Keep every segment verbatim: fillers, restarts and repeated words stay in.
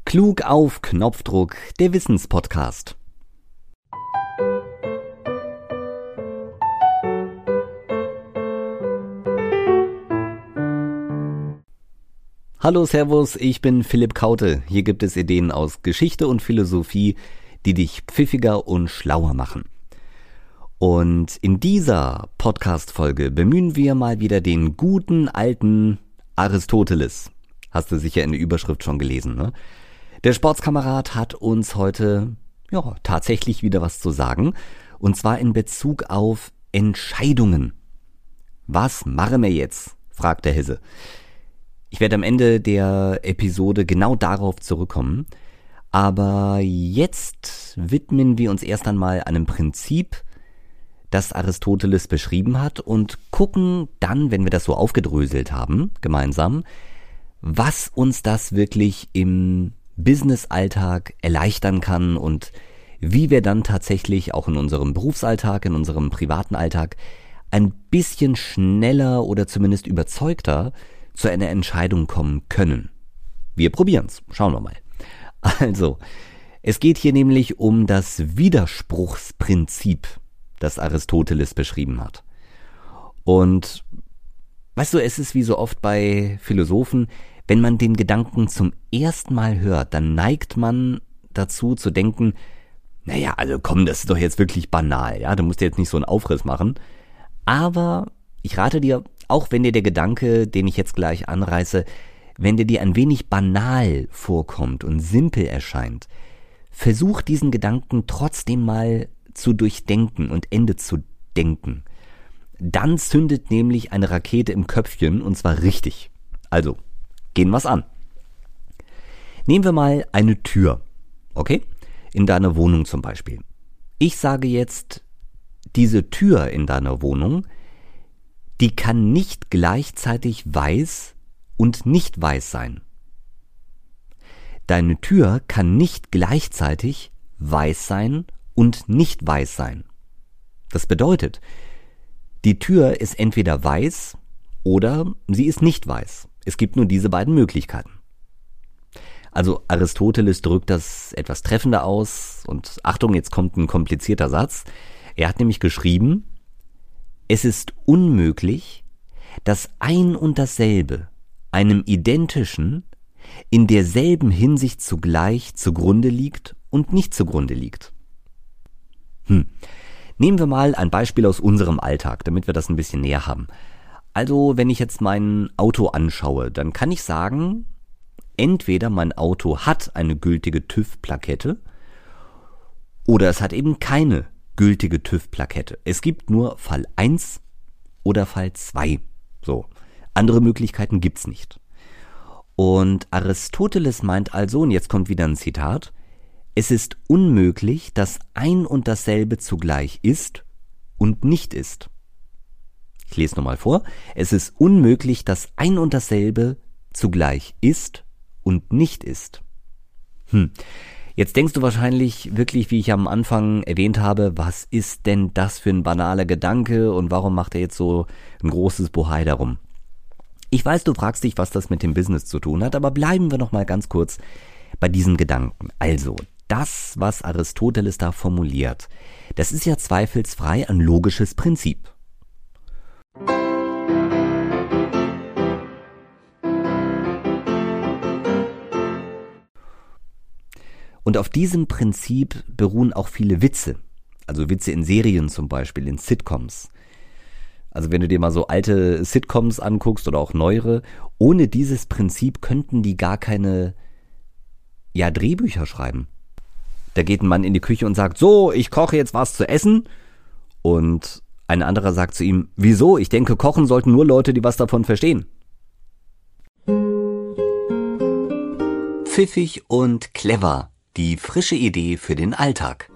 Klug auf Knopfdruck, der Wissenspodcast. Hallo, Servus, ich bin Philipp Kaute. Hier gibt es Ideen aus Geschichte und Philosophie, die dich pfiffiger und schlauer machen. Und in dieser Podcast-Folge bemühen wir mal wieder den guten alten Aristoteles. Hast du sicher in der Überschrift schon gelesen, ne? Der Sportskamerad hat uns heute ja tatsächlich wieder was zu sagen, und zwar in Bezug auf Entscheidungen. Was machen wir jetzt? Fragt der Hesse. Ich werde am Ende der Episode genau darauf zurückkommen, aber jetzt widmen wir uns erst einmal einem Prinzip, das Aristoteles beschrieben hat, und gucken dann, wenn wir das so aufgedröselt haben, gemeinsam, was uns das wirklich im Business-Alltag erleichtern kann und wie wir dann tatsächlich auch in unserem Berufsalltag, in unserem privaten Alltag ein bisschen schneller oder zumindest überzeugter zu einer Entscheidung kommen können. Wir probieren's. Schauen wir mal. Also, es geht hier nämlich um das Widerspruchsprinzip, das Aristoteles beschrieben hat. Und weißt du, es ist wie so oft bei Philosophen, wenn man den Gedanken zum ersten Mal hört, dann neigt man dazu zu denken, naja, also komm, das ist doch jetzt wirklich banal, ja, du musst jetzt nicht so einen Aufriss machen. Aber ich rate dir, auch wenn dir der Gedanke, den ich jetzt gleich anreiße, wenn der dir ein wenig banal vorkommt und simpel erscheint, versuch diesen Gedanken trotzdem mal zu durchdenken und Ende zu denken. Dann zündet nämlich eine Rakete im Köpfchen, und zwar richtig. Also, gehen wir's an. Nehmen wir mal eine Tür, okay? In deiner Wohnung zum Beispiel. Ich sage jetzt, diese Tür in deiner Wohnung, die kann nicht gleichzeitig weiß und nicht weiß sein. Deine Tür kann nicht gleichzeitig weiß sein und nicht weiß sein. Das bedeutet, die Tür ist entweder weiß oder sie ist nicht weiß. Es gibt nur diese beiden Möglichkeiten. Also Aristoteles drückt das etwas treffender aus, und Achtung, jetzt kommt ein komplizierter Satz. Er hat nämlich geschrieben, es ist unmöglich, dass ein und dasselbe einem identischen in derselben Hinsicht zugleich zugrunde liegt und nicht zugrunde liegt. Hm. Nehmen wir mal ein Beispiel aus unserem Alltag, damit wir das ein bisschen näher haben. Also, wenn ich jetzt mein Auto anschaue, dann kann ich sagen, entweder mein Auto hat eine gültige TÜV-Plakette oder es hat eben keine gültige TÜV-Plakette. Es gibt nur Fall eins oder Fall zwei. So, andere Möglichkeiten gibt's nicht. Und Aristoteles meint also, und jetzt kommt wieder ein Zitat, es ist unmöglich, dass ein und dasselbe zugleich ist und nicht ist. Ich lese nochmal vor. Es ist unmöglich, dass ein und dasselbe zugleich ist und nicht ist. Hm. Jetzt denkst du wahrscheinlich wirklich, wie ich am Anfang erwähnt habe, was ist denn das für ein banaler Gedanke und warum macht er jetzt so ein großes Bohai darum? Ich weiß, du fragst dich, was das mit dem Business zu tun hat, aber bleiben wir noch mal ganz kurz bei diesem Gedanken. Also, das, was Aristoteles da formuliert, das ist ja zweifelsfrei ein logisches Prinzip. Und auf diesem Prinzip beruhen auch viele Witze, also Witze in Serien zum Beispiel, in Sitcoms. Also wenn du dir mal so alte Sitcoms anguckst oder auch neuere, ohne dieses Prinzip könnten die gar keine ja, Drehbücher schreiben. Da geht ein Mann in die Küche und sagt, so, ich koche jetzt was zu essen. Und ein anderer sagt zu ihm, wieso? Ich denke, kochen sollten nur Leute, die was davon verstehen. Pfiffig und clever. Die frische Idee für den Alltag.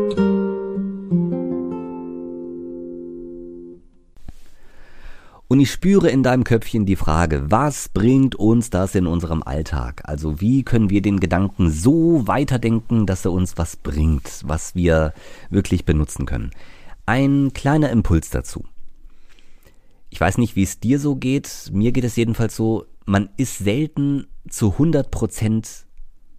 Und ich spüre in deinem Köpfchen die Frage, was bringt uns das in unserem Alltag? Also wie können wir den Gedanken so weiterdenken, dass er uns was bringt, was wir wirklich benutzen können? Ein kleiner Impuls dazu. Ich weiß nicht, wie es dir so geht, mir geht es jedenfalls so, man ist selten zu hundert Prozent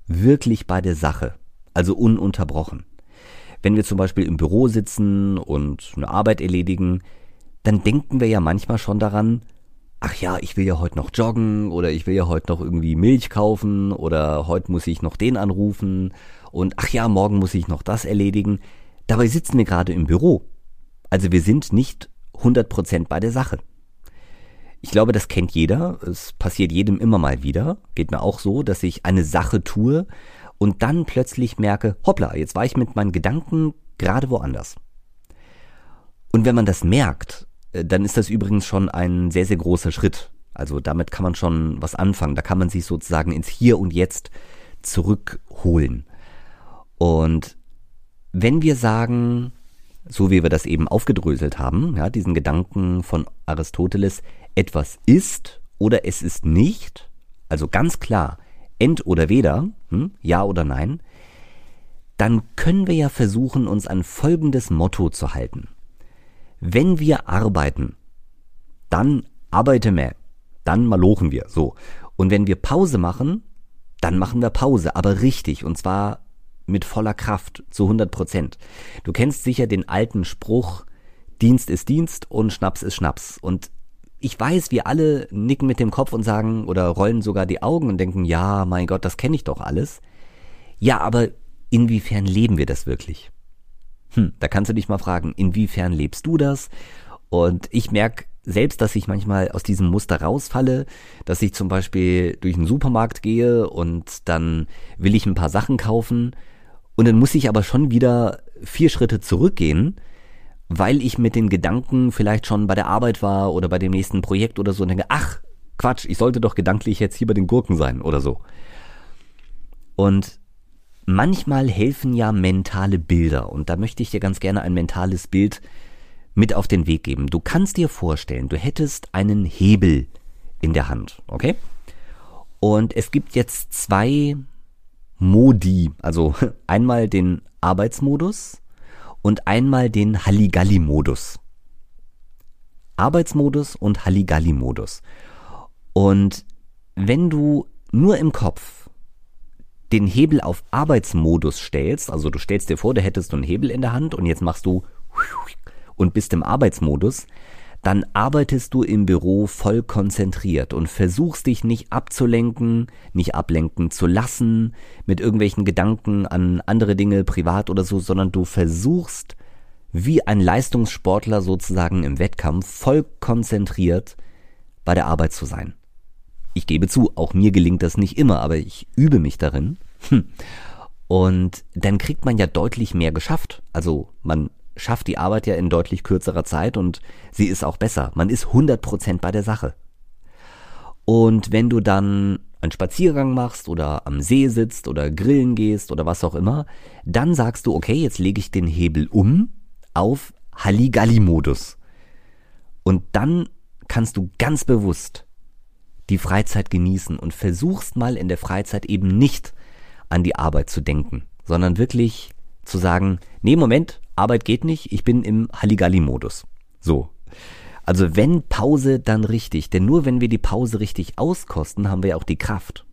wirklich bei der Sache, also ununterbrochen. Wenn wir zum Beispiel im Büro sitzen und eine Arbeit erledigen, dann denken wir ja manchmal schon daran, ach ja, ich will ja heute noch joggen oder ich will ja heute noch irgendwie Milch kaufen oder heute muss ich noch den anrufen und ach ja, morgen muss ich noch das erledigen. Dabei sitzen wir gerade im Büro. Also wir sind nicht hundert Prozent bei der Sache. Ich glaube, das kennt jeder. Es passiert jedem immer mal wieder. Geht mir auch so, dass ich eine Sache tue und dann plötzlich merke, hoppla, jetzt war ich mit meinen Gedanken gerade woanders. Und wenn man das merkt, dann ist das übrigens schon ein sehr, sehr großer Schritt. Also damit kann man schon was anfangen. Da kann man sich sozusagen ins Hier und Jetzt zurückholen. Und wenn wir sagen, so wie wir das eben aufgedröselt haben, ja, diesen Gedanken von Aristoteles, etwas ist oder es ist nicht, also ganz klar, ent oder weder, hm, ja oder nein, dann können wir ja versuchen, uns an folgendes Motto zu halten. Wenn wir arbeiten, dann arbeiten wir, dann malochen wir, so. Und wenn wir Pause machen, dann machen wir Pause, aber richtig, und zwar mit voller Kraft, zu hundert Prozent. Du kennst sicher den alten Spruch, Dienst ist Dienst und Schnaps ist Schnaps. Und ich weiß, wir alle nicken mit dem Kopf und sagen oder rollen sogar die Augen und denken, ja, mein Gott, das kenne ich doch alles. Ja, aber inwiefern leben wir das wirklich? Hm, da kannst du dich mal fragen, inwiefern lebst du das? Und ich merke selbst, dass ich manchmal aus diesem Muster rausfalle, dass ich zum Beispiel durch den Supermarkt gehe und dann will ich ein paar Sachen kaufen und dann muss ich aber schon wieder vier Schritte zurückgehen, weil ich mit den Gedanken vielleicht schon bei der Arbeit war oder bei dem nächsten Projekt oder so und denke, ach, Quatsch, ich sollte doch gedanklich jetzt hier bei den Gurken sein oder so. Und manchmal helfen ja mentale Bilder und da möchte ich dir ganz gerne ein mentales Bild mit auf den Weg geben. Du kannst dir vorstellen, du hättest einen Hebel in der Hand, okay? Und es gibt jetzt zwei Modi, also einmal den Arbeitsmodus und einmal den Halligalli-Modus. Arbeitsmodus und Halligalli-Modus. Und wenn du nur im Kopf den Hebel auf Arbeitsmodus stellst, also du stellst dir vor, da hättest du einen Hebel in der Hand und jetzt machst du und bist im Arbeitsmodus, dann arbeitest du im Büro voll konzentriert und versuchst dich nicht abzulenken, nicht ablenken zu lassen mit irgendwelchen Gedanken an andere Dinge, privat oder so, sondern du versuchst wie ein Leistungssportler sozusagen im Wettkampf voll konzentriert bei der Arbeit zu sein. Ich gebe zu, auch mir gelingt das nicht immer, aber ich übe mich darin. Und dann kriegt man ja deutlich mehr geschafft. Also man schafft die Arbeit ja in deutlich kürzerer Zeit und sie ist auch besser. Man ist hundert Prozent bei der Sache. Und wenn du dann einen Spaziergang machst oder am See sitzt oder grillen gehst oder was auch immer, dann sagst du, okay, jetzt lege ich den Hebel um auf Halligalli-Modus. Und dann kannst du ganz bewusst die Freizeit genießen und versuchst mal in der Freizeit eben nicht an die Arbeit zu denken, sondern wirklich zu sagen, nee, Moment, Arbeit geht nicht, ich bin im Halligalli-Modus. So. Also wenn Pause, dann richtig. Denn nur wenn wir die Pause richtig auskosten, haben wir ja auch die Kraft.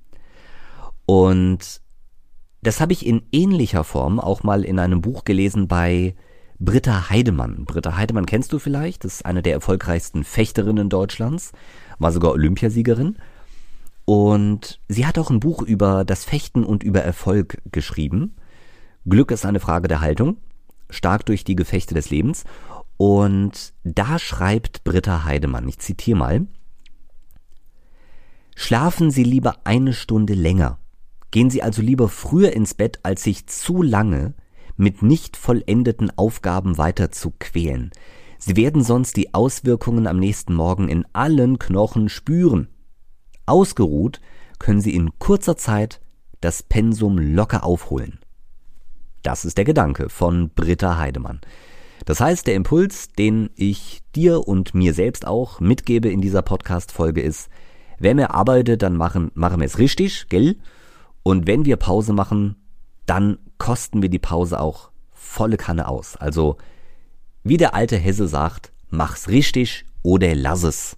Und das habe ich in ähnlicher Form auch mal in einem Buch gelesen bei Britta Heidemann. Britta Heidemann kennst du vielleicht, das ist eine der erfolgreichsten Fechterinnen Deutschlands, war sogar Olympiasiegerin. Und sie hat auch ein Buch über das Fechten und über Erfolg geschrieben. Glück ist eine Frage der Haltung, stark durch die Gefechte des Lebens. Und da schreibt Britta Heidemann, ich zitiere mal: Schlafen Sie lieber eine Stunde länger. Gehen Sie also lieber früher ins Bett, als sich zu lange mit nicht vollendeten Aufgaben weiter zu quälen. Sie werden sonst die Auswirkungen am nächsten Morgen in allen Knochen spüren. Ausgeruht können Sie in kurzer Zeit das Pensum locker aufholen. Das ist der Gedanke von Britta Heidemann. Das heißt, der Impuls, den ich dir und mir selbst auch mitgebe in dieser Podcast-Folge ist, wenn wir arbeiten, dann machen, machen wir es richtig, gell? Und wenn wir Pause machen, dann kosten wir die Pause auch volle Kanne aus. Also, wie der alte Hesse sagt, mach's richtig oder lass es.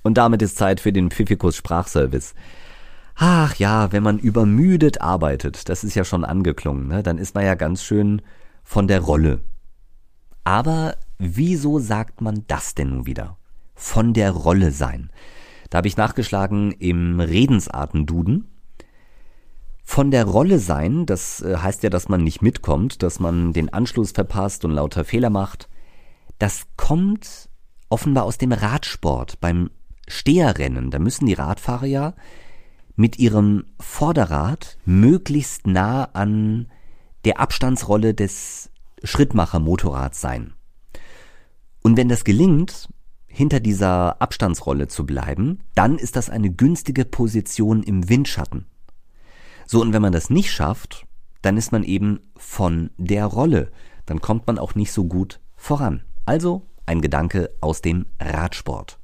Und damit ist Zeit für den Pfiffikus Sprachservice. Ach ja, wenn man übermüdet arbeitet, das ist ja schon angeklungen, ne? Dann ist man ja ganz schön von der Rolle. Aber wieso sagt man das denn nun wieder? Von der Rolle sein. Da habe ich nachgeschlagen im Redensarten-Duden. Von der Rolle sein, das heißt ja, dass man nicht mitkommt, dass man den Anschluss verpasst und lauter Fehler macht. Das kommt offenbar aus dem Radsport. Beim Steherrennen, da müssen die Radfahrer ja mit ihrem Vorderrad möglichst nah an der Abstandsrolle des Schrittmacher-Motorrads sein. Und wenn das gelingt, hinter dieser Abstandsrolle zu bleiben, dann ist das eine günstige Position im Windschatten. So, und wenn man das nicht schafft, dann ist man eben von der Rolle. Dann kommt man auch nicht so gut voran. Also ein Gedanke aus dem Radsport.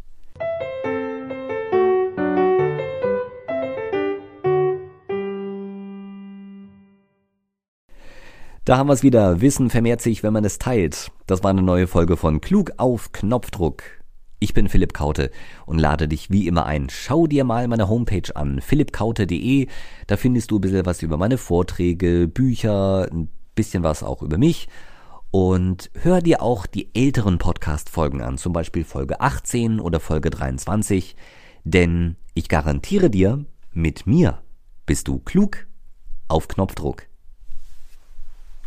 Da haben wir es wieder. Wissen vermehrt sich, wenn man es teilt. Das war eine neue Folge von Klug auf Knopfdruck. Ich bin Philipp Kaute und lade dich wie immer ein. Schau dir mal meine Homepage an, philipp kaute punkt de. Da findest du ein bisschen was über meine Vorträge, Bücher, ein bisschen was auch über mich. Und hör dir auch die älteren Podcast-Folgen an, zum Beispiel Folge achtzehn oder Folge dreiundzwanzig. Denn ich garantiere dir, mit mir bist du klug auf Knopfdruck.